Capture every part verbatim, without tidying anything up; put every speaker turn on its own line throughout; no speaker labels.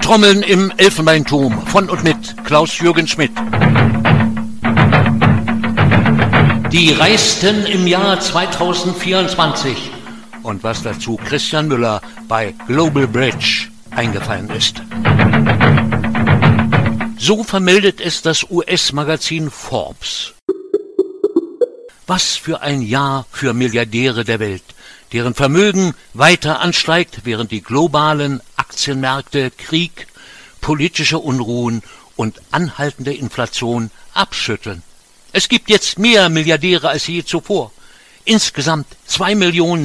Trommeln im Elfenbeinturm von und mit Klaus-Jürgen Schmidt. Die Reichsten im Jahr zweitausendvierundzwanzig und was dazu Christian Müller bei Global Bridge eingefallen ist. So vermeldet es das U S-Magazin Forbes. Was für ein Jahr für Milliardäre der Welt, deren Vermögen weiter ansteigt, während die globalen Aktienmärkte Krieg, politische Unruhen und anhaltende Inflation abschütteln. Es gibt jetzt mehr Milliardäre als je zuvor. Insgesamt zwei Millionen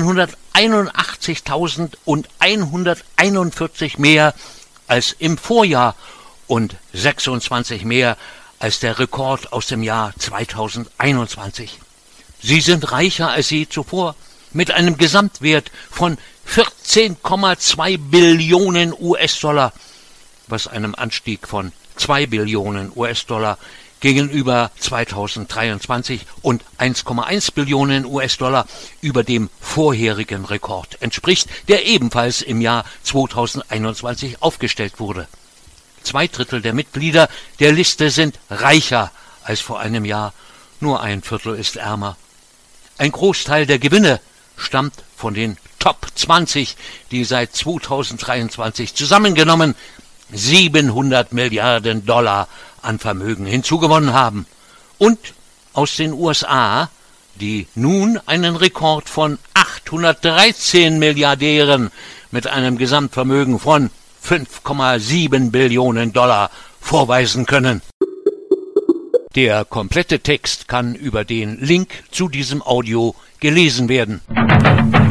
siebenhunderteinundachtzigtausendeinhunderteinundvierzig mehr als im Vorjahr und sechsundzwanzig mehr als der Rekord aus dem Jahr zweitausendeinundzwanzig. Sie sind reicher als je zuvor, mit einem Gesamtwert von vierzehn Komma zwei Billionen U S-Dollar, was einem Anstieg von zwei Billionen U S-Dollar gegenüber zweitausenddreiundzwanzig und eins Komma eins Billionen U S-Dollar über dem vorherigen Rekord entspricht, der ebenfalls im Jahr zweitausendeinundzwanzig aufgestellt wurde. Zwei Drittel der Mitglieder der Liste sind reicher als vor einem Jahr, nur ein Viertel ist ärmer. Ein Großteil der Gewinne stammt von den Top zwanzig, die seit zweitausenddreiundzwanzig zusammengenommen siebenhundert Milliarden Dollar an Vermögen hinzugewonnen haben. Und aus den U S A, die nun einen Rekord von achthundertdreizehn Milliardären mit einem Gesamtvermögen von fünf Komma sieben Billionen Dollar vorweisen können. Der komplette Text kann über den Link zu diesem Audio gelesen werden.